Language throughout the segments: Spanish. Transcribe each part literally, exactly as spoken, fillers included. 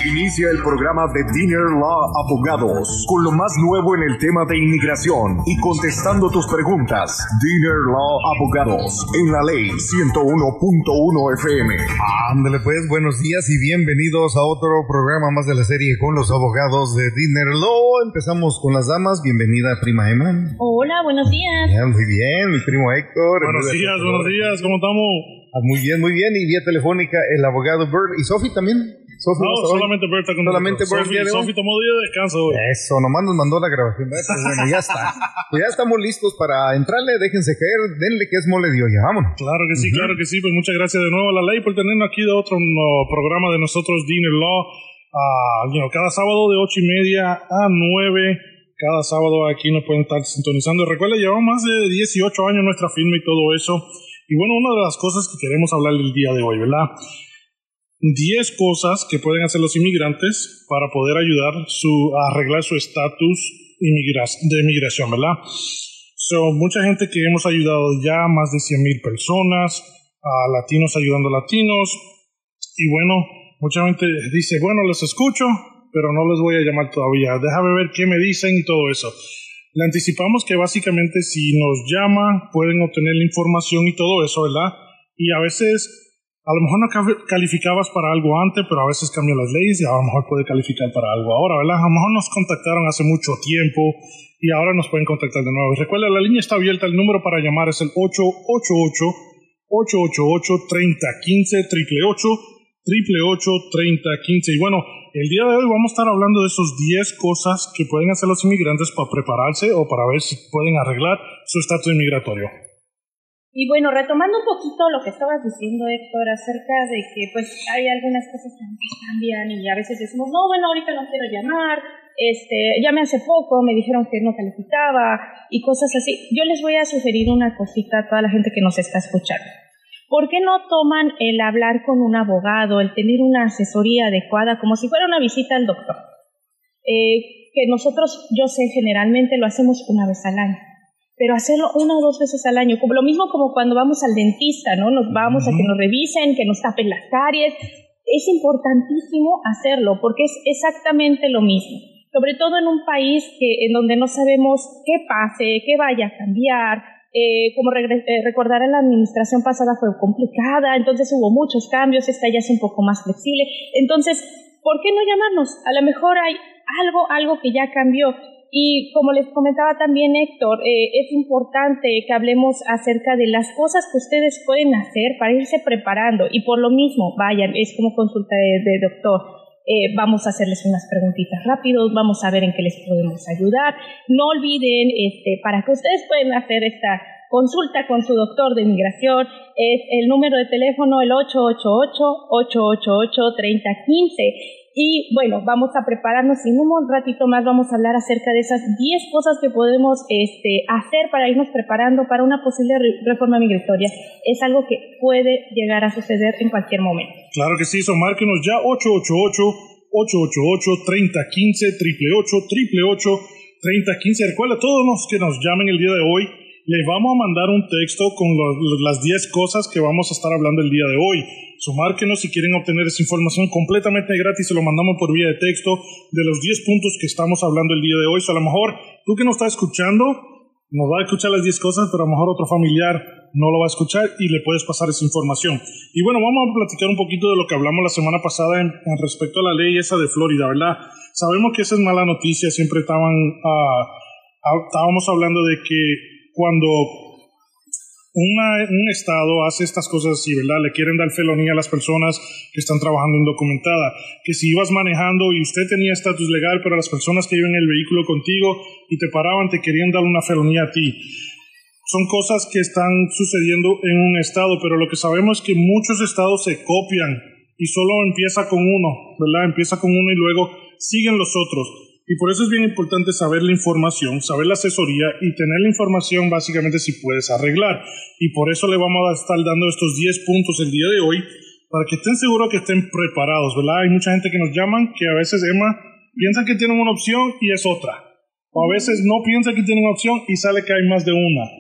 Inicia el programa de Dinner Law Abogados con lo más nuevo en el tema de inmigración y contestando tus preguntas. Dinner Law Abogados en la ley ciento uno punto uno F M. Ándale pues, buenos días y bienvenidos a otro programa más de la serie con los abogados de Dinner Law. Empezamos con las damas. Bienvenida, prima Emma. Hola, buenos días. Bien, muy bien, mi primo Héctor. Buenos días, buenos días, ¿cómo estamos? Ah, muy bien, muy bien. Y vía telefónica el abogado Bert. ¿Y Sophie también? Sophie, no, no solamente Bert está con solamente Bert. Sophie, Sophie tomó día de descanso hoy. Eso, nomás nos mandó la grabación. Pues bueno, ya está. Pues ya estamos listos para entrarle. Déjense caer, denle que es mole de olla. Vámonos. Claro que sí, uh-huh. claro que sí. Pues muchas gracias de nuevo a la ley por tenernos aquí de otro no, programa de nosotros, Dinner Law. Uh, you know, cada sábado de ocho y media a nueve. Cada sábado aquí nos pueden estar sintonizando. Recuerda, llevamos más de dieciocho años nuestra firma y todo eso. Y bueno, una de las cosas que queremos hablar el día de hoy, ¿verdad? diez cosas que pueden hacer los inmigrantes para poder ayudar su, a arreglar su estatus de inmigración, ¿verdad? So, mucha gente que hemos ayudado ya, más de cien mil personas, a latinos ayudando a latinos. Y bueno, mucha gente dice, bueno, les escucho, pero no les voy a llamar todavía. Déjame ver qué me dicen y todo eso. Le anticipamos que básicamente si nos llaman pueden obtener la información y todo eso, ¿verdad? Y a veces, a lo mejor no calificabas para algo antes, pero a veces cambian las leyes y a lo mejor puede calificar para algo ahora, ¿verdad? A lo mejor nos contactaron hace mucho tiempo y ahora nos pueden contactar de nuevo. Y recuerda, la línea está abierta, el número para llamar es el ocho ocho ocho, ocho ocho ocho, tres cero uno cinco, ocho ocho ocho, tres cero uno cinco. Y bueno, el día de hoy vamos a estar hablando de esos diez cosas que pueden hacer los inmigrantes para prepararse o para ver si pueden arreglar su estatus migratorio. Y bueno, retomando un poquito lo que estabas diciendo, Héctor, acerca de que pues hay algunas cosas que cambian y a veces decimos, no, bueno, ahorita no quiero llamar, este, llamé hace poco, me dijeron que no calificaba y cosas así. Yo les voy a sugerir una cosita a toda la gente que nos está escuchando. ¿Por qué no toman el hablar con un abogado, el tener una asesoría adecuada, como si fuera una visita al doctor? Eh, que nosotros, yo sé, generalmente lo hacemos una vez al año. Pero hacerlo una o dos veces al año, como lo mismo como cuando vamos al dentista, ¿no? Nos vamos uh-huh. a que nos revisen, que nos tapen las caries. Es importantísimo hacerlo porque es exactamente lo mismo. Sobre todo en un país que, en donde no sabemos qué pase, qué vaya a cambiar. Eh, como regre- eh, recordar, la administración pasada fue complicada, entonces hubo muchos cambios, esta ya es un poco más flexible. Entonces, ¿por qué no llamarnos? A lo mejor hay algo, algo que ya cambió. Y como les comentaba también Héctor, eh, es importante que hablemos acerca de las cosas que ustedes pueden hacer para irse preparando. Y por lo mismo, vayan, es como consulta de, de doctor. Eh, vamos a hacerles unas preguntitas rápidos, vamos a ver en qué les podemos ayudar. No olviden, este, para que ustedes puedan hacer esta consulta con su doctor de inmigración, es el número de teléfono el ocho ocho ocho, ocho ocho ocho, tres cero uno cinco. Y bueno, vamos a prepararnos y en un ratito más vamos a hablar acerca de esas diez cosas que podemos este, hacer para irnos preparando para una posible re- reforma migratoria. Es algo que puede llegar a suceder en cualquier momento. Claro que sí, so márquenos ya ocho ocho ocho, ocho ocho ocho, tres cero uno cinco, ocho ocho ocho, tres cero uno cinco. Recuerda, todos los que nos llamen el día de hoy, les vamos a mandar un texto con lo, las diez cosas que vamos a estar hablando el día de hoy. So, márquenos si quieren obtener esa información completamente gratis, se lo mandamos por vía de texto de los diez puntos que estamos hablando el día de hoy. So, a lo mejor tú que nos estás escuchando, nos va a escuchar las diez cosas, pero a lo mejor otro familiar no lo va a escuchar y le puedes pasar esa información. Y bueno, vamos a platicar un poquito de lo que hablamos la semana pasada en, en respecto a la ley esa de Florida, ¿verdad? Sabemos que esa es mala noticia, siempre estaban, uh, estábamos hablando de que cuando una, un estado hace estas cosas así, ¿verdad? Le quieren dar felonía a las personas que están trabajando indocumentada. Que si ibas manejando y usted tenía estatus legal, pero las personas que iban en el vehículo contigo y te paraban, te querían dar una felonía a ti. Son cosas que están sucediendo en un estado, pero lo que sabemos es que muchos estados se copian y solo empieza con uno, ¿verdad? Empieza con uno y luego siguen los otros. Y por eso es bien importante saber la información, saber la asesoría y tener la información básicamente si puedes arreglar. Y por eso le vamos a estar dando estos diez puntos el día de hoy para que estén seguros que estén preparados, ¿verdad? Hay mucha gente que nos llaman que a veces, Emma, piensa que tienen una opción y es otra. O a veces no piensa que tienen una opción y sale que hay más de una.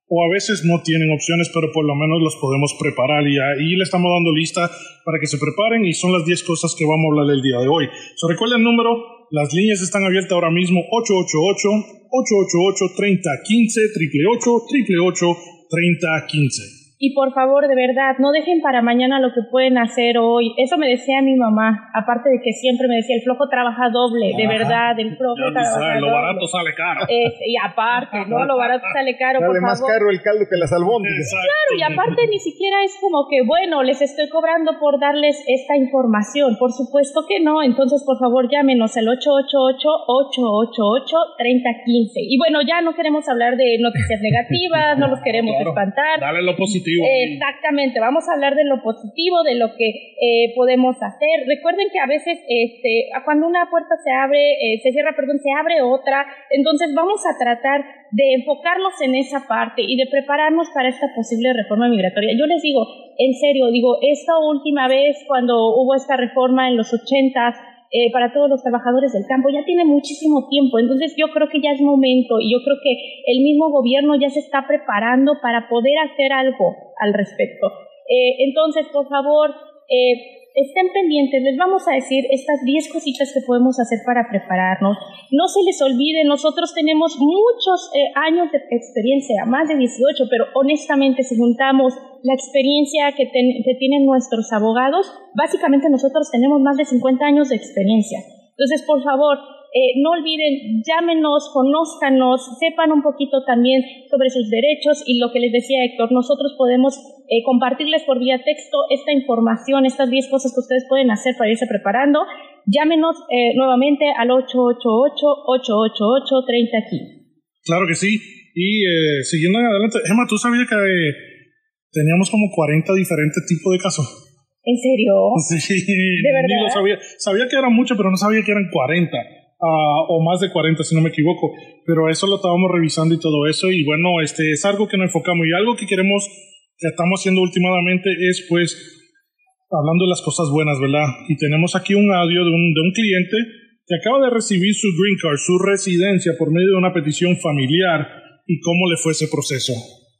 o a veces no tienen opciones, pero por lo menos los podemos preparar y ahí le estamos dando lista para que se preparen y son las diez cosas que vamos a hablar el día de hoy. So, recuerda el número, las líneas están abiertas ahora mismo, ocho ocho ocho, ocho ocho ocho, tres cero uno cinco, ocho ocho ocho, ocho ocho ocho, tres cero uno cinco. Y por favor, de verdad, no dejen para mañana lo que pueden hacer hoy. Eso me decía mi mamá, aparte de que siempre me decía, el flojo trabaja doble, de Ajá. verdad, el flojo ya trabaja sabes, doble. Lo barato sale caro. Es, y aparte, ¿no? Lo barato sale caro, sale por más favor. caro el caldo que las albóndigas. Claro, y aparte ni siquiera es como que, bueno, les estoy cobrando por darles esta información. Por supuesto que no. Entonces, por favor, llámenos al ocho ocho ocho, ocho ocho ocho, tres cero uno cinco. Y bueno, ya no queremos hablar de noticias negativas, no los queremos claro. espantar. Dale lo positivo. Eh, exactamente. Vamos a hablar de lo positivo, de lo que eh, podemos hacer. Recuerden que a veces este, cuando una puerta se abre, eh, se cierra, perdón, se abre otra. Entonces vamos a tratar de enfocarnos en esa parte y de prepararnos para esta posible reforma migratoria. Yo les digo, en serio, digo, esta última vez cuando hubo esta reforma en los ochentas, Eh, para todos los trabajadores del campo, ya tiene muchísimo tiempo, entonces yo creo que ya es momento y yo creo que el mismo gobierno ya se está preparando para poder hacer algo al respecto. Eh, entonces, por favor, eh, estén pendientes, les vamos a decir estas diez cositas que podemos hacer para prepararnos. No se les olvide, nosotros tenemos muchos eh, años de experiencia, más de dieciocho, pero honestamente si juntamos la experiencia que, ten, que tienen nuestros abogados, básicamente nosotros tenemos más de cincuenta años de experiencia. Entonces, por favor, eh, no olviden, llámenos, conózcanos, sepan un poquito también sobre sus derechos y lo que les decía Héctor, nosotros podemos eh, compartirles por vía texto esta información, estas diez cosas que ustedes pueden hacer para irse preparando. Llámenos eh, nuevamente al ocho ocho ocho, ocho ocho ocho, tres cero uno cinco. Claro que sí. Y eh, siguiendo adelante, Emma, ¿tú sabías que eh, teníamos como cuarenta diferentes tipos de casos? ¿En serio? Sí. ¿De verdad? Ni lo sabía. Sabía que eran muchos, pero no sabía que eran cuarenta. Uh, o más de cuarenta, si no me equivoco. Pero eso lo estábamos revisando y todo eso. Y bueno, este es algo que nos enfocamos. Y algo que queremos, que estamos haciendo últimamente es, pues, hablando de las cosas buenas, ¿verdad? Y tenemos aquí un audio de un, de un cliente que acaba de recibir su green card, su residencia, por medio de una petición familiar. ¿Y cómo le fue ese proceso?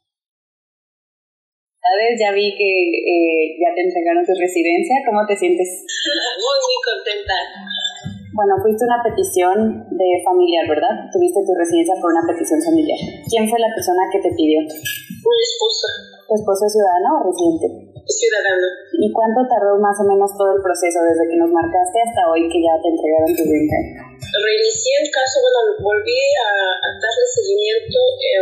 ¿Sabes? Ya vi que eh, ya te entregaron tu residencia. ¿Cómo te sientes? Muy, muy contenta. Bueno, fuiste una petición de familiar, ¿verdad? Tuviste tu residencia por una petición familiar. ¿Quién fue la persona que te pidió? Mi esposa. ¿Tu esposo es ciudadano o residente? Ciudadano. ¿Y cuánto tardó más o menos todo el proceso desde que nos marcaste hasta hoy que ya te entregaron tu green card? Reinicié el caso, bueno, volví a, a darle seguimiento,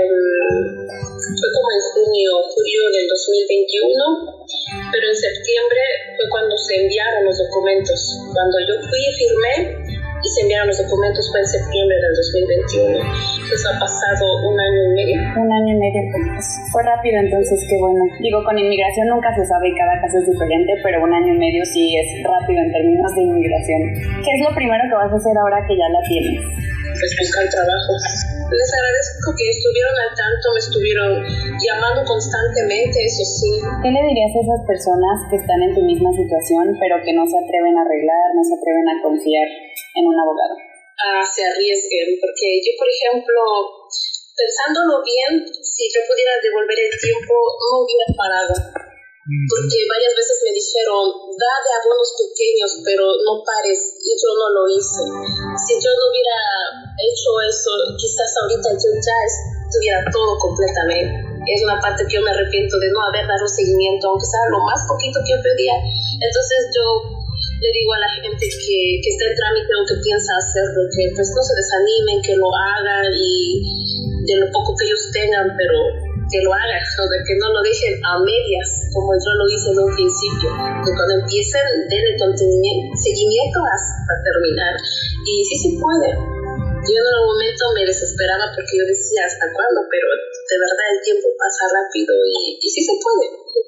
um, fue como en junio, julio del dos mil veintiuno, pero en septiembre fue cuando se enviaron los documentos. Cuando yo fui y firmé y se enviaron los documentos fue en septiembre del dos mil veintiuno. Entonces ha pasado un año y medio. Un año y medio, pues fue rápido, entonces qué bueno. Digo, con inmigración nunca se sabe y cada caso es diferente, pero un año y medio sí es rápido en términos de inmigración. ¿Qué es lo primero que vas a hacer ahora que ya la tienes? Pues buscar trabajo. Les agradezco que estuvieron al tanto, me estuvieron llamando constantemente, eso sí. ¿Qué le dirías a esas personas que están en tu misma situación, pero que no se atreven a arreglar, no se atreven a confiar en un abogado? Ah, se arriesguen, porque yo, por ejemplo, pensándolo bien, si yo pudiera devolver el tiempo, no hubiera parado. Porque varias veces me dijeron, da de abonos pequeños, pero no pares, y yo no lo hice. Si yo no hubiera hecho eso, quizás ahorita yo ya estuviera todo completamente. Es una parte que yo me arrepiento de no haber dado seguimiento, aunque sea lo más poquito que yo pedía. Entonces yo le digo a la gente que, que está en trámite o que piensa hacerlo, que pues no se desanimen, que lo hagan y de lo poco que ellos tengan, pero que lo hagan, o de que no lo dejen a medias, como yo lo hice en un principio, que cuando empiecen denle seguimiento hasta terminar, y sí se puede. Yo en un momento me desesperaba porque yo decía hasta cuándo, pero de verdad el tiempo pasa rápido y, y sí se puede.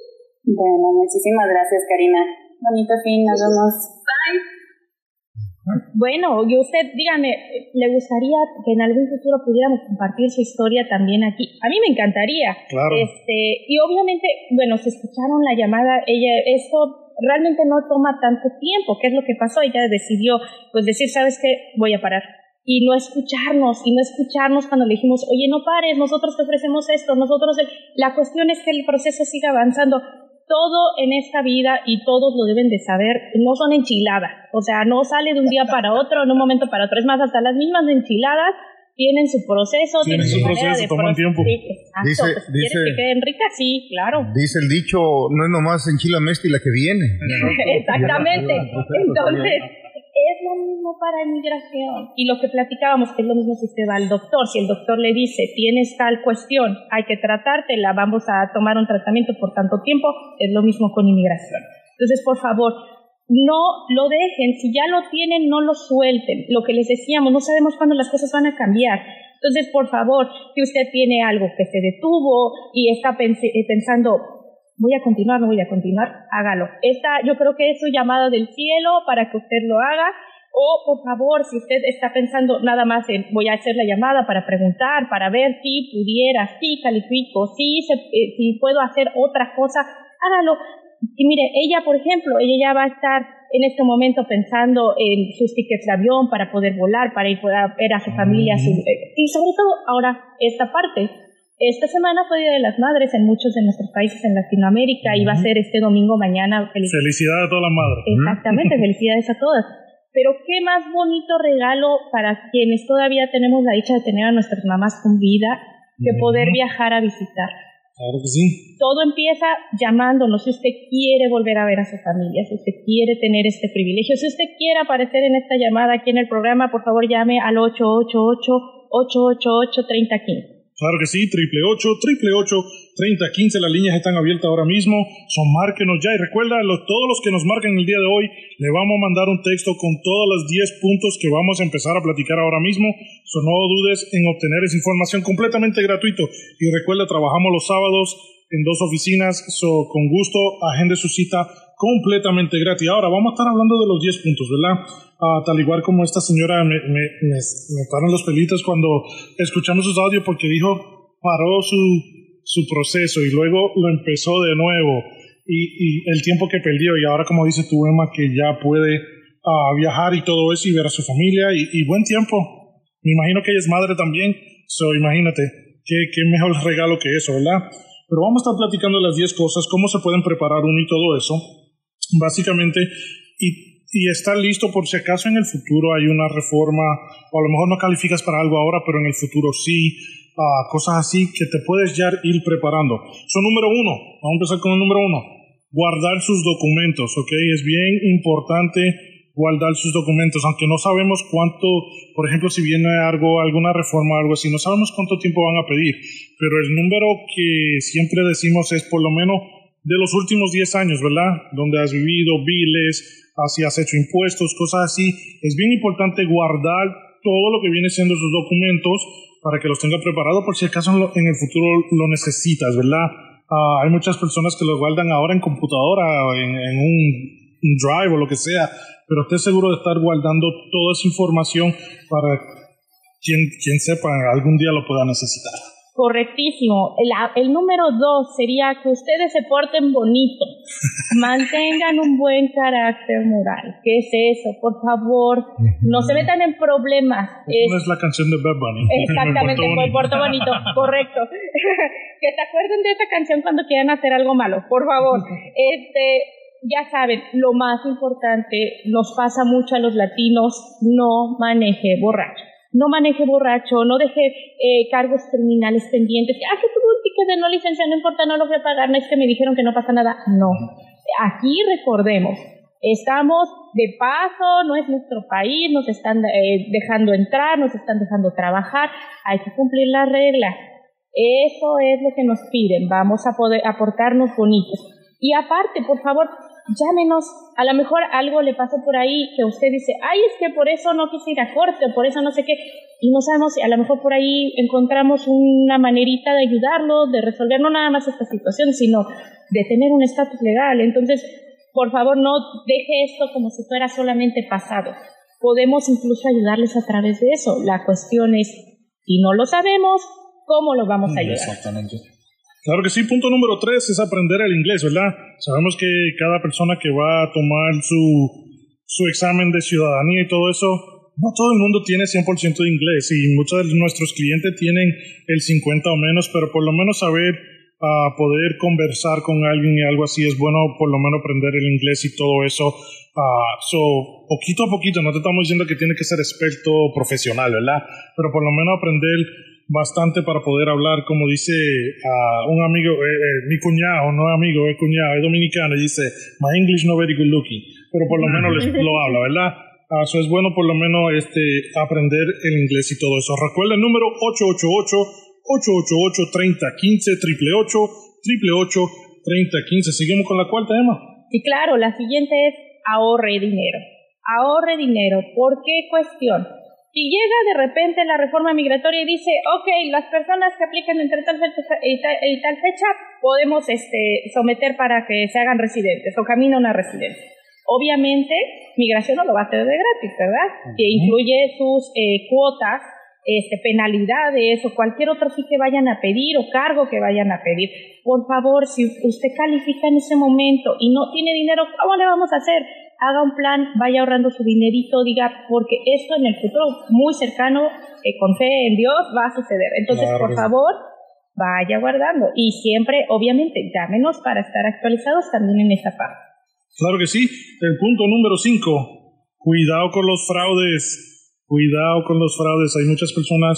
Bueno, muchísimas gracias, Karina. Bonito fin, nos vemos. Bye. Bueno, y usted, dígame, ¿le gustaría que en algún futuro pudiéramos compartir su historia también aquí? A mí me encantaría. Claro. Este, y obviamente, bueno, se escucharon la llamada, ella, esto realmente no toma tanto tiempo. ¿Qué es lo que pasó? Ella decidió, pues, decir, ¿sabes qué? Voy a parar. y no escucharnos, y no escucharnos cuando le dijimos, oye, no pares, nosotros te ofrecemos esto, nosotros... El... La cuestión es que el proceso siga avanzando. Todo en esta vida, y todos lo deben de saber, no son enchiladas, o sea, no sale de un día para otro, en un momento para otro. Es más, hasta las mismas enchiladas tienen su proceso, tienen, tienen su manera proceso, de toman tiempo. Sí, exacto. Dice, pues, si dice, quieres que queden ricas, sí, claro. Dice el dicho, no es nomás enchila mesti la que viene. Exactamente. Entonces, es lo mismo para inmigración. Y lo que platicábamos, es lo mismo si usted va al doctor. Si el doctor le dice, tienes tal cuestión, hay que tratártela, vamos a tomar un tratamiento por tanto tiempo, es lo mismo con inmigración. Entonces, por favor, no lo dejen. Si ya lo tienen, no lo suelten. Lo que les decíamos, no sabemos cuándo las cosas van a cambiar. Entonces, por favor, si usted tiene algo que se detuvo y está pens- pensando, voy a continuar, no voy a continuar, hágalo. Esta, yo creo que es su llamada del cielo para que usted lo haga. O, por favor, si usted está pensando nada más en voy a hacer la llamada para preguntar, para ver si pudiera, si califico, si, se, eh, si puedo hacer otra cosa, hágalo. Y mire, ella, por ejemplo, ella ya va a estar en este momento pensando en sus tickets de avión para poder volar, para ir a ver a su familia, su, y sobre todo ahora esta parte. Esta semana fue Día de las Madres en muchos de nuestros países en Latinoamérica, uh-huh. y va a ser este domingo, mañana. Felic- Felicidades a todas las madres. Exactamente, uh-huh. Felicidades a todas. Pero qué más bonito regalo para quienes todavía tenemos la dicha de tener a nuestras mamás con vida, que uh-huh. poder viajar a visitar. Claro que sí. Todo empieza llamándonos. Si usted quiere volver a ver a su familia, si usted quiere tener este privilegio, si usted quiere aparecer en esta llamada aquí en el programa, por favor llame al ocho ocho ocho, ocho ocho ocho, tres cero uno cinco. Claro que sí, triple ocho, triple ocho, treinta quince, las líneas están abiertas ahora mismo, son márquenos ya, y recuerda, los, todos los que nos marquen el día de hoy, le vamos a mandar un texto con todos los diez puntos que vamos a empezar a platicar ahora mismo, so no dudes en obtener esa información completamente gratuito, y recuerda, trabajamos los sábados en dos oficinas, so con gusto, agende su cita completamente gratis. Ahora, vamos a estar hablando de los diez puntos, ¿verdad? Uh, tal igual como esta señora me, me, me, me paran los pelitos cuando escuchamos sus audios porque dijo, paró su, su proceso y luego lo empezó de nuevo y, y el tiempo que perdió, y ahora como dice tu Emma que ya puede uh, viajar y todo eso y ver a su familia y, y buen tiempo. Me imagino que ella es madre también, so imagínate, qué, qué mejor regalo que eso, ¿verdad? Pero vamos a estar platicando las diez cosas, cómo se pueden preparar uno y todo eso, básicamente, y y estar listo por si acaso en el futuro hay una reforma, o a lo mejor no calificas para algo ahora, pero en el futuro sí, uh, cosas así que te puedes ya ir preparando. So, número uno, vamos a empezar con el número uno, guardar sus documentos, ¿ok? Es bien importante guardar sus documentos, aunque no sabemos cuánto, por ejemplo, si viene algo, alguna reforma o algo así, no sabemos cuánto tiempo van a pedir, pero el número que siempre decimos es por lo menos de los últimos diez años, ¿verdad? Donde has vivido, biles, si has hecho impuestos, cosas así. Es bien importante guardar todo lo que viene siendo sus documentos para que los tenga preparados por si acaso en el futuro lo necesitas, ¿verdad? Uh, hay muchas personas que lo guardan ahora en computadora o en, en un, un drive o lo que sea, pero esté seguro de estar guardando toda esa información para quien, quien sepa algún día lo pueda necesitar. Correctísimo. El, el número dos sería que ustedes se porten bonito, mantengan un buen carácter moral. ¿Qué es eso? Por favor, no se metan en problemas. Es, no es la canción de Bad Bunny. Exactamente, me porto bonito, correcto. Que se acuerden de esa canción cuando quieran hacer algo malo, por favor. Este, ya saben, lo más importante, nos pasa mucho a los latinos, no maneje borracho. No maneje borracho, no deje eh, cargos criminales pendientes. Ah, que tuvo un ticket de no licencia, no importa, no lo voy a pagar, no es que me dijeron que no pasa nada. No. Aquí recordemos, estamos de paso, no es nuestro país, nos están eh, dejando entrar, nos están dejando trabajar, hay que cumplir las reglas. Eso es lo que nos piden, vamos a poder aportarnos bonitos. Y aparte, por favor, llámenos, a lo mejor algo le pasó por ahí que usted dice, ay, es que por eso no quise ir a corte, por eso no sé qué, y no sabemos si a lo mejor por ahí encontramos una manerita de ayudarlo, de resolver no nada más esta situación, sino de tener un estatus legal. Entonces, por favor, no deje esto como si fuera solamente pasado. Podemos incluso ayudarles a través de eso. La cuestión es, si no lo sabemos, ¿cómo lo vamos a ayudar? Exactamente. Claro que sí. Punto número tres es aprender el inglés, ¿verdad? Sabemos que cada persona que va a tomar su, su examen de ciudadanía y todo eso no todo el mundo tiene cien por ciento de inglés y muchos de nuestros clientes tienen el cincuenta o menos, pero por lo menos saber uh, poder conversar con alguien y algo así es bueno, por lo menos aprender el inglés y todo eso. Uh, so, poquito a poquito, no te estamos diciendo que tiene que ser experto profesional, ¿verdad? Pero por lo menos aprender bastante para poder hablar, como dice uh, un amigo, eh, eh, mi cuñado, no es amigo, es cuñado, es dominicano, y dice, my English no very good looking, pero por lo menos les, lo habla, ¿verdad? Uh, so es bueno por lo menos este, aprender el inglés y todo eso. Recuerda el número ocho ocho ocho, ocho ocho ocho, tres cero uno cinco, ocho ocho ocho, ocho ocho ocho, tres cero uno cinco. Seguimos con la cuarta, Emma. Sí, claro, la siguiente es ahorre dinero. Ahorre dinero. ¿Por qué cuestión? Si llega de repente la reforma migratoria y dice, ok, las personas que aplican entre tal fecha y tal, y tal fecha podemos este, someter para que se hagan residentes o camino a una residencia. Obviamente, migración no lo va a hacer de gratis, ¿verdad? Uh-huh. Que incluye sus eh, cuotas, este, penalidades o cualquier otro sí que vayan a pedir o cargo que vayan a pedir. Por favor, si usted califica en ese momento y no tiene dinero, ¿cómo le vamos a hacer? Haga un plan, vaya ahorrando su dinerito, diga, porque esto en el futuro muy cercano, eh, con fe en Dios, va a suceder. Entonces, claro, por favor, vaya guardando. Y siempre, obviamente, llámenos para estar actualizados también en esta parte. Claro que sí. El punto número cinco, cuidado con los fraudes, cuidado con los fraudes. Hay muchas personas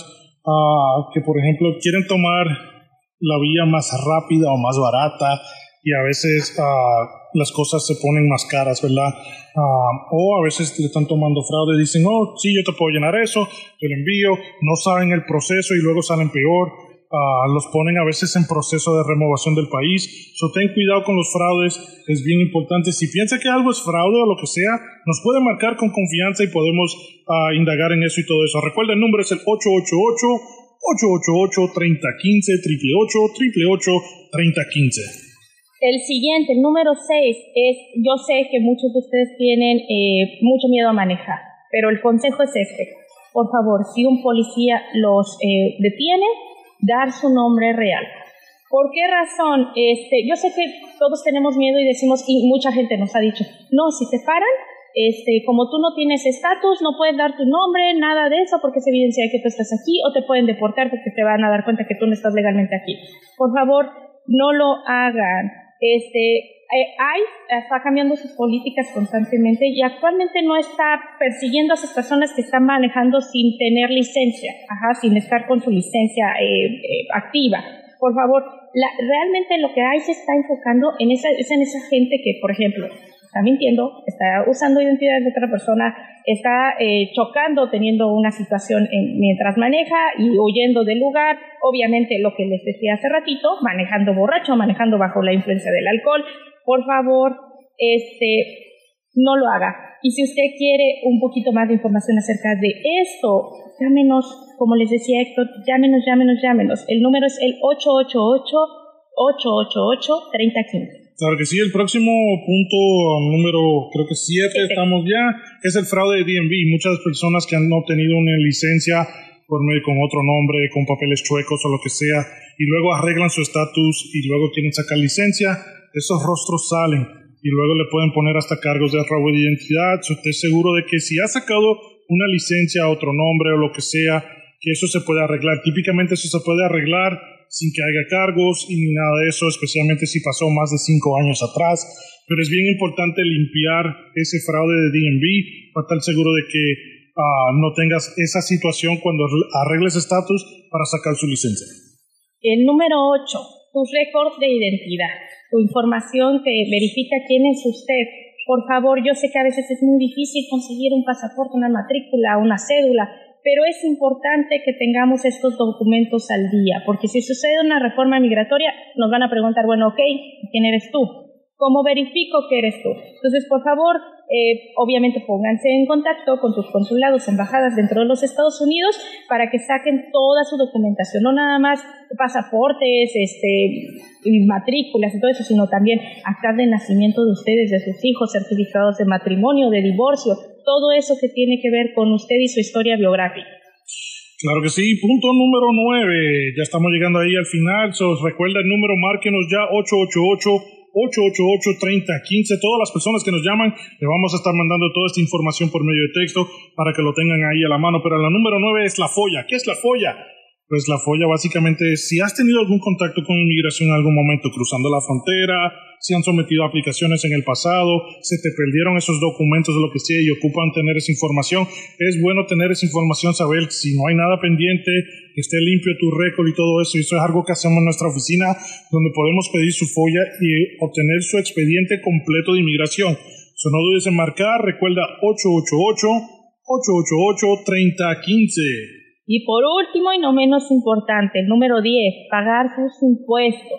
uh, que, por ejemplo, quieren tomar la vía más rápida o más barata y a veces uh, las cosas se ponen más caras, ¿verdad? Uh, o a veces le están tomando fraude, dicen, oh, sí, yo te puedo llenar eso, te lo envío, no saben el proceso y luego salen peor. Uh, los ponen a veces en proceso de removación del país. So, ten cuidado con los fraudes, es bien importante. Si piensa que algo es fraude o lo que sea, nos puede marcar con confianza y podemos uh, indagar en eso y todo eso. Recuerda, el número es el ocho ocho ocho, ocho ocho ocho, tres cero uno cinco, ocho ocho ocho, ocho ocho ocho, tres cero uno cinco. El siguiente, el número seis, es, yo sé que muchos de ustedes tienen eh, mucho miedo a manejar, pero el consejo es este. Por favor, si un policía los eh, detiene, dar su nombre real. ¿Por qué razón? Este, yo sé que todos tenemos miedo y decimos, y mucha gente nos ha dicho, no, si te paran, este, como tú no tienes estatus, no puedes dar tu nombre, nada de eso, porque es evidencia de que tú estás aquí, o te pueden deportar porque te van a dar cuenta que tú no estás legalmente aquí. Por favor, no lo hagan. Este, ICE está cambiando sus políticas constantemente y actualmente no está persiguiendo a esas personas que están manejando sin tener licencia, ajá, sin estar con su licencia eh, eh, activa. Por favor, la, realmente lo que ICE está enfocando en esa, es en esa gente que, por ejemplo, está mintiendo, está usando identidad de otra persona, está eh, chocando, teniendo una situación en, mientras maneja y huyendo del lugar. Obviamente, lo que les decía hace ratito, manejando borracho, manejando bajo la influencia del alcohol. Por favor, este, no lo haga. Y si usted quiere un poquito más de información acerca de esto, llámenos, como les decía Héctor, llámenos, llámenos, llámenos. El número es el ocho ocho ocho, ocho ocho ocho, tres cero uno cinco. Claro que sí. El próximo punto, número creo que siete, sí, estamos ya, es el fraude de D M V. Muchas personas que han obtenido una licencia por medio con otro nombre, con papeles chuecos o lo que sea, y luego arreglan su estatus y luego quieren sacar licencia, esos rostros salen y luego le pueden poner hasta cargos de robo de identidad. So, esté seguro de que si ha sacado una licencia a otro nombre o lo que sea, que eso se puede arreglar. Típicamente eso se puede arreglar sin que haya cargos y ni nada de eso, especialmente si pasó más de cinco años atrás. Pero es bien importante limpiar ese fraude de D M V para estar seguro de que uh, no tengas esa situación cuando arregles estatus para sacar su licencia. El número ocho, tus récords de identidad, tu información que verifica quién es usted. Por favor, yo sé que a veces es muy difícil conseguir un pasaporte, una matrícula, una cédula, pero es importante que tengamos estos documentos al día, porque si sucede una reforma migratoria, nos van a preguntar, bueno, ok, ¿quién eres tú? ¿Cómo verifico que eres tú? Entonces, por favor, eh, obviamente pónganse en contacto con sus consulados, embajadas dentro de los Estados Unidos para que saquen toda su documentación, no nada más pasaportes, este, matrículas y todo eso, sino también actas de nacimiento de ustedes, de sus hijos, certificados de matrimonio, de divorcio, todo eso que tiene que ver con usted y su historia biográfica. Claro que sí. Punto número nueve. Ya estamos llegando ahí al final. So, recuerda el número, márquenos ya ocho ocho ocho, ocho ocho ocho, tres cero uno cinco. Todas las personas que nos llaman, le vamos a estar mandando toda esta información por medio de texto para que lo tengan ahí a la mano. Pero la número nueve es la folla. ¿Qué es la folla? Pues la folla básicamente es si has tenido algún contacto con inmigración en algún momento cruzando la frontera, si han sometido aplicaciones en el pasado, se te perdieron esos documentos o lo que sea y ocupan tener esa información. Es bueno tener esa información, saber si no hay nada pendiente, que esté limpio tu récord y todo eso. Y eso es algo que hacemos en nuestra oficina, donde podemos pedir su folla y obtener su expediente completo de inmigración. So, no dudes en marcar, recuerda ocho ocho ocho, ocho ocho ocho, tres cero uno cinco. Y por último y no menos importante, el número diez, pagar sus impuestos.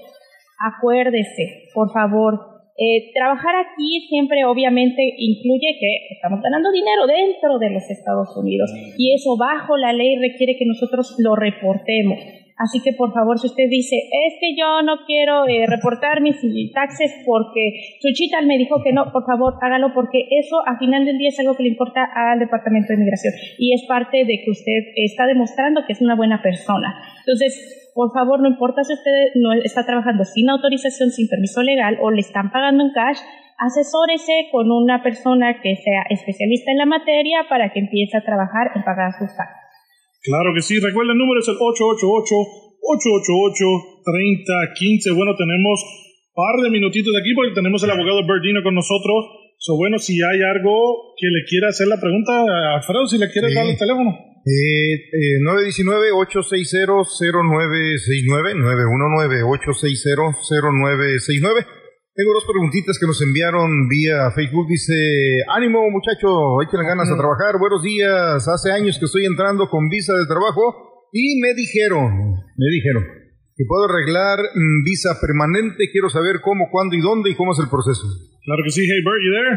Acuérdese, por favor, eh, trabajar aquí siempre obviamente incluye que estamos ganando dinero dentro de los Estados Unidos y eso bajo la ley requiere que nosotros lo reportemos. Así que por favor, si usted dice, es que yo no quiero eh, reportar mis taxes porque Chuchita me dijo que no, por favor hágalo porque eso a final del día es algo que le importa al Departamento de Inmigración y es parte de que usted está demostrando que es una buena persona. Entonces, por favor, no importa si usted no está trabajando sin autorización, sin permiso legal o le están pagando en cash, asesórese con una persona que sea especialista en la materia para que empiece a trabajar en pagar sus taxes. Claro que sí, recuerda el número es el ocho ocho ocho, ocho ocho ocho, tres cero uno cinco. Bueno, tenemos un par de minutitos de aquí porque tenemos el abogado Berdino con nosotros. So, bueno, si hay algo que le quiera hacer la pregunta, Alfredo, si le quiere sí. dar el teléfono. Eh, eh, nueve uno nueve, ocho seis cero, cero nueve seis nueve, nueve uno nueve, ocho seis cero, cero nueve seis nueve. Tengo dos preguntitas que nos enviaron vía Facebook. Dice, ánimo muchacho, échale ganas a trabajar. Buenos días, hace años que estoy entrando con visa de trabajo y me dijeron, me dijeron que puedo arreglar mm, visa permanente. Quiero saber cómo, cuándo y dónde y cómo es el proceso. Claro que sí. Hey Bert, you there?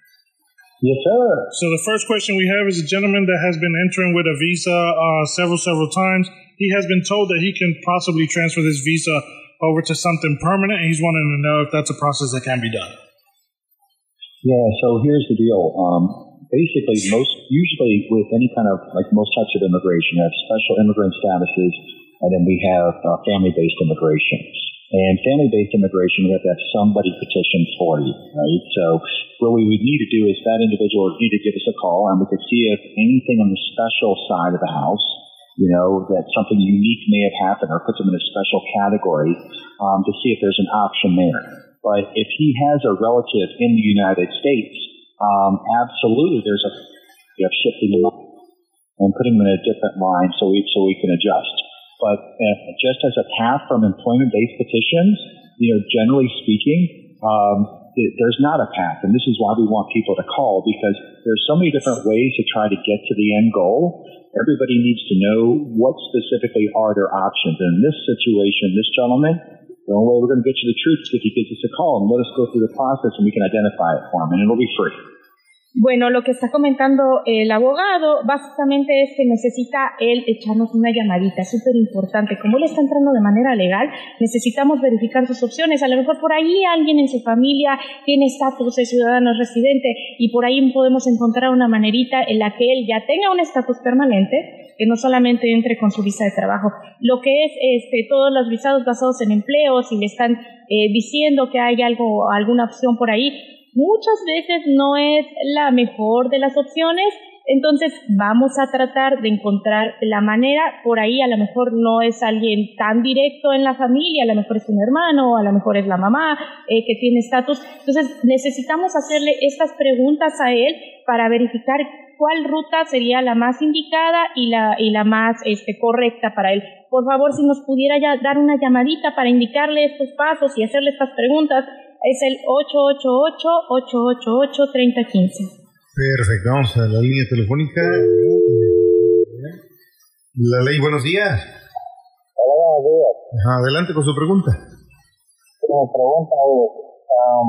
Yes, sir. So the first question we have is a gentleman that has been entering with a visa uh, several, several times. He has been told that he can possibly transfer this visa over to something permanent, and he's wanting to know if that's a process that can be done. Yeah, so here's the deal. Um, basically, most usually with any kind of, like most types of immigration, you have special immigrant statuses, and then we have uh, family-based immigration. And family-based immigration, we have to have somebody petition for you, right? So what we would need to do is that individual would need to give us a call, and we could see if anything on the special side of the house, you know, that something unique may have happened or puts him in a special category um, to see if there's an option there. But if he has a relative in the United States, um, absolutely there's a you know, shifting him up and putting him in a different line so we, so we can adjust. But uh, just as a path from employment-based petitions, you know, generally speaking, um, there's not a path, and this is why we want people to call, because there's so many different ways to try to get to the end goal. Everybody needs to know what specifically are their options. And in this situation, this gentleman, the only way we're going to get you the truth is if he gives us a call and let us go through the process and we can identify it for him, and it'll be free. Bueno, lo que está comentando el abogado básicamente es que necesita él echarnos una llamadita, es súper importante. Como él está entrando de manera legal, necesitamos verificar sus opciones. A lo mejor por ahí alguien en su familia tiene estatus de ciudadano residente y por ahí podemos encontrar una manerita en la que él ya tenga un estatus permanente, que no solamente entre con su visa de trabajo. Lo que es este, todos los visados basados en empleo, si le están eh, diciendo que hay algo, alguna opción por ahí, muchas veces no es la mejor de las opciones, entonces vamos a tratar de encontrar la manera. Por ahí a lo mejor no es alguien tan directo en la familia, a lo mejor es un hermano, a lo mejor es la mamá eh, que tiene estatus. Entonces necesitamos hacerle estas preguntas a él para verificar cuál ruta sería la más indicada y la, y la más este, correcta para él. Por favor, si nos pudiera ya dar una llamadita para indicarle estos pasos y hacerle estas preguntas, es el ocho ocho ocho, ocho ocho ocho, tres cero uno cinco. Perfecto, vamos a la línea telefónica. La ley, buenos días. Hola, buenos días. Ajá, adelante con su pregunta. Mi pregunta es, um,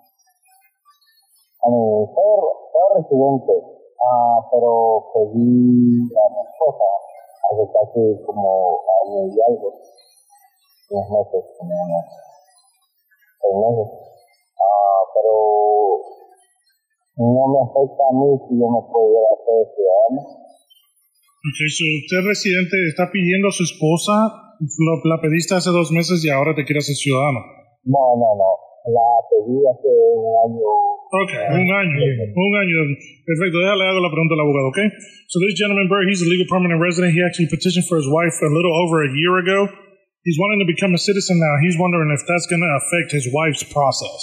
a mi soy, soy residente, uh, pero pedí a mi esposa hace casi como año y algo, diez meses, como seis meses, uh, pero no me afecta a mí si yo me puedo hacer ciudadano. Ok, so usted residente está pidiendo a su esposa, lo, la pediste hace dos meses y ahora te quiere hacer ciudadano. No, no, no. La pedí hace un año. Ok, un año, un año. Perfecto, déjale hago la pregunta al abogado, okay? So this gentleman, Bert, he's a legal permanent resident. He actually petitioned for his wife a little over a year ago. He's wanting to become a citizen now. He's wondering if that's going to affect his wife's process.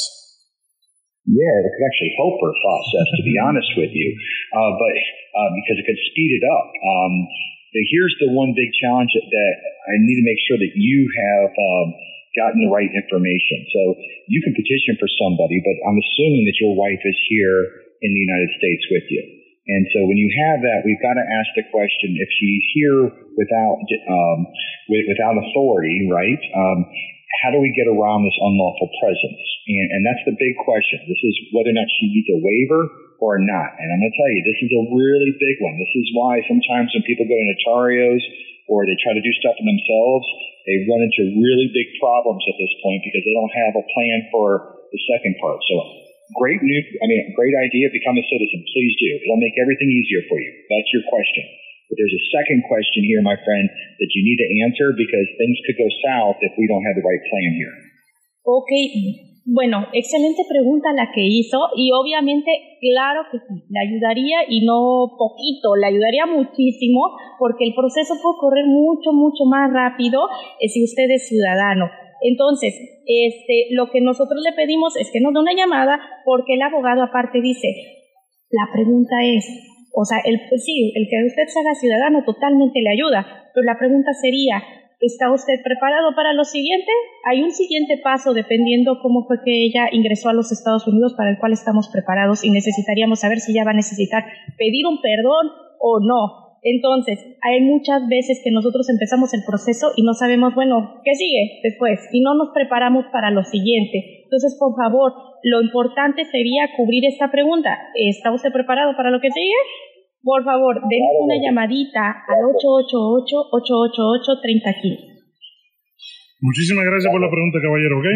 Yeah, it could actually help her process, to be honest with you, uh, but uh, because it could speed it up. Um, but here's the one big challenge that, that I need to make sure that you have um, gotten the right information. So you can petition for somebody, but I'm assuming that your wife is here in the United States with you. And so when you have that, we've got to ask the question, if she's here without um, with, without authority, right, um, how do we get around this unlawful presence? And, and that's the big question. This is whether or not she needs a waiver or not. And I'm going to tell you, this is a really big one. This is why sometimes when people go to notarios or they try to do stuff for themselves, they run into really big problems at this point because they don't have a plan for the second part. So great new, I mean, great idea. Become a citizen. Please do. It'll make everything easier for you. That's your question. But there's a second question here, my friend, that you need to answer because things could go south if we don't have the right plan here. Okay. Bueno, excelente pregunta la que hizo y obviamente, claro que sí, le ayudaría y no poquito, le ayudaría muchísimo porque el proceso puede correr mucho, mucho más rápido eh, si usted es ciudadano. Entonces, este, lo que nosotros le pedimos es que nos dé una llamada porque el abogado aparte dice, la pregunta es, o sea, el, sí, el que usted se haga ciudadano totalmente le ayuda, pero la pregunta sería, ¿está usted preparado para lo siguiente? Hay un siguiente paso dependiendo cómo fue que ella ingresó a los Estados Unidos para el cual estamos preparados y necesitaríamos saber si ella va a necesitar pedir un perdón o no. Entonces, hay muchas veces que nosotros empezamos el proceso y no sabemos, bueno, ¿qué sigue después? Y no nos preparamos para lo siguiente. Entonces, por favor, lo importante sería cubrir esta pregunta. ¿Está usted preparado para lo que sigue? Por favor, denme una llamadita al ocho ocho ocho, ocho ocho ocho, tres cero uno cinco. Muchísimas gracias por la pregunta, caballero, ¿ok?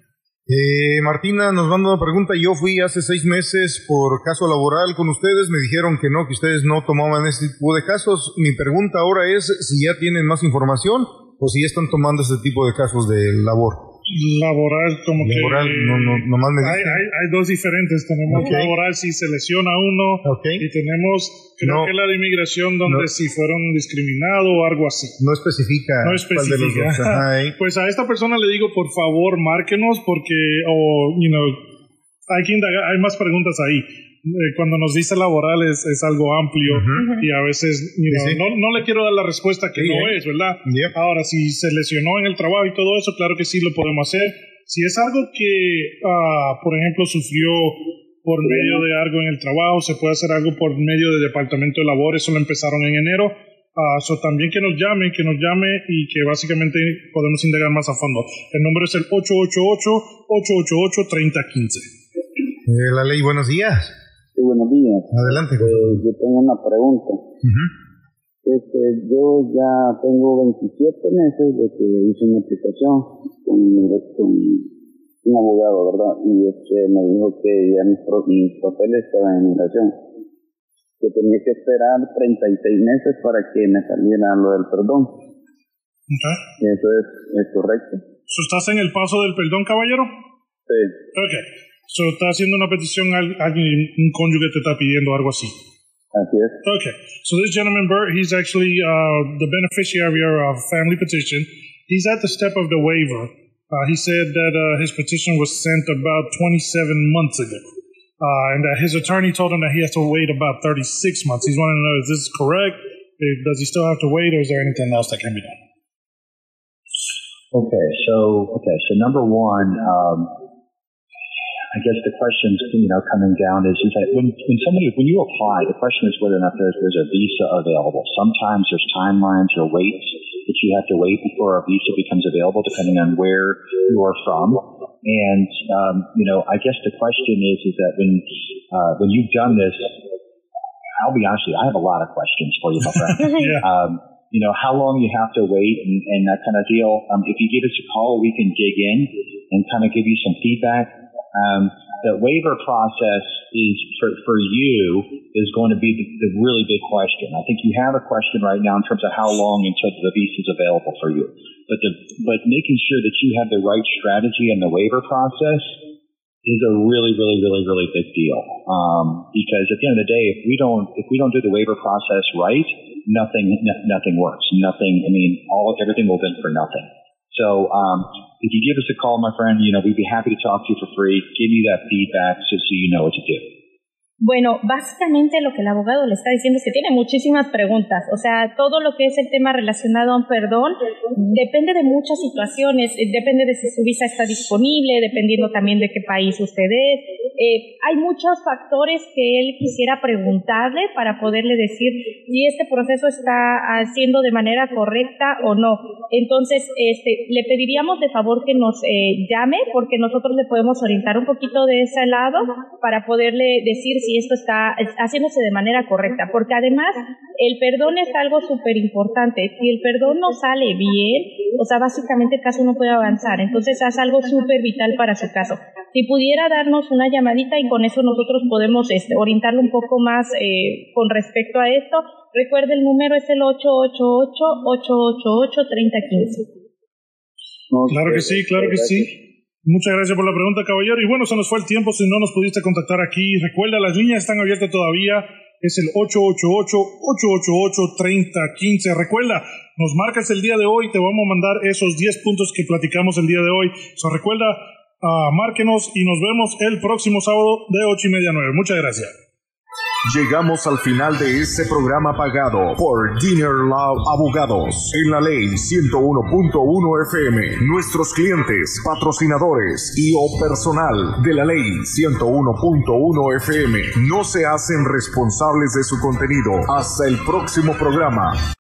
Eh, Martina nos manda una pregunta. Yo fui hace seis meses por caso laboral con ustedes. Me dijeron que no, que ustedes no tomaban este tipo de casos. Mi pregunta ahora es si ya tienen más información o si ya están tomando este tipo de casos de labor. Laboral, como laboral, que... no, no, nomás me hay, hay, hay dos diferentes. Tenemos okay. laboral si se lesiona uno okay. y tenemos, creo no. que la de inmigración donde no. si fueron discriminados o algo así. No especifica. No especifica. Pues a esta persona le digo, por favor, márquenos porque, o, you know, hay que indagar, hay más preguntas ahí. Eh, cuando nos dice laboral es, es algo amplio uh-huh. y a veces you know, sí, sí. No, no le quiero dar la respuesta que sí, no eh. es, ¿verdad? Yeah. Ahora, si se lesionó en el trabajo y todo eso, claro que sí lo podemos hacer. Si es algo que, uh, por ejemplo, sufrió por sí. medio de algo en el trabajo, se puede hacer algo por medio del Departamento de Labor, eso lo empezaron en enero. Uh, so también que nos llame, que nos llame y que básicamente podemos indagar más a fondo. El número es el ocho ocho ocho, ocho ocho ocho, tres cero uno cinco. Eh, la ley, buenos días. Sí, buenos días. Adelante. Eh, yo tengo una pregunta. Uh-huh. Este, yo ya tengo veintisiete meses de que hice una aplicación con, con un abogado, ¿verdad? Y este, me dijo que ya mis, mis papeles estaban en migración. Que tenía que esperar treinta y seis meses para que me saliera lo del perdón. Okay. ¿Eso es, es correcto? So, ¿estás en el paso del perdón, caballero? Sí. Ok. So, está haciendo una petición, alguien, un cónyuge te está pidiendo algo así. Así es. Okay. So this gentleman, Bert, he's actually uh, the beneficiary of a family petition. He's at the step of the waiver. Uh, he said that uh, his petition was sent about twenty-seven months ago. Uh, and that his attorney told him that he has to wait about thirty-six months. He's wanting to know, is this correct? Does he still have to wait, or is there anything else that can be done? Okay, so, okay, so number one, um, I guess the question's, you know, coming down is, is that when, when somebody, when you apply, the question is whether or not there's, there's a visa available. Sometimes there's timelines or waits that you have to wait before a visa becomes available, depending on where you are from. And, um, you know, I guess the question is, is that when, uh, when you've done this, I'll be honest with you, I have a lot of questions for you, my friend. yeah. Um, you know, how long you have to wait and, and that kind of deal. Um, if you give us a call, we can dig in and kind of give you some feedback. Um, the waiver process is for, for you is going to be the, the really big question. I think you have a question right now in terms of how long until the visa is available for you. But the, but making sure that you have the right strategy in the waiver process is a really, really, really, really big deal. Um, because at the end of the day, if we don't, if we don't do the waiver process right, nothing, n- nothing works. Nothing. I mean, all everything will been for nothing. So, um, if you give us a call, my friend, you know, we'd be happy to talk to you for free. Give you that feedback so, so you know what to do. Bueno, básicamente lo que el abogado le está diciendo es que tiene muchísimas preguntas. O sea, todo lo que es el tema relacionado a un perdón depende de muchas situaciones. Depende de si su visa está disponible, dependiendo también de qué país usted es. Eh, hay muchos factores que él quisiera preguntarle para poderle decir si este proceso está haciendo de manera correcta o no. Entonces, este, le pediríamos de favor que nos eh, llame, porque nosotros le podemos orientar un poquito de ese lado para poderle decir si esto está haciéndose de manera correcta, porque además el perdón es algo súper importante. Si el perdón no sale bien, o sea, básicamente el caso no puede avanzar. Entonces es algo súper vital para su caso. Si pudiera darnos una llamadita y con eso nosotros podemos este, orientarlo un poco más eh, con respecto a esto. Recuerde, el número es el ocho ocho ocho, ocho ocho ocho, tres cero uno cinco. Claro que sí, claro que sí. Muchas gracias por la pregunta, caballero. Y bueno, se nos fue el tiempo. Si no nos pudiste contactar aquí, recuerda, las líneas están abiertas todavía. Es el ocho ocho ocho, ocho ocho ocho, tres cero uno cinco. Recuerda, nos marcas el día de hoy. Te vamos a mandar esos diez puntos que platicamos el día de hoy. So, recuerda, uh, márquenos y nos vemos el próximo sábado de ocho y media a nueve. Muchas gracias. Llegamos al final de este programa pagado por Dinner Law Abogados en la ley ciento uno punto uno F M. Nuestros clientes, patrocinadores y o personal de la ley ciento uno punto uno F M no se hacen responsables de su contenido. Hasta el próximo programa.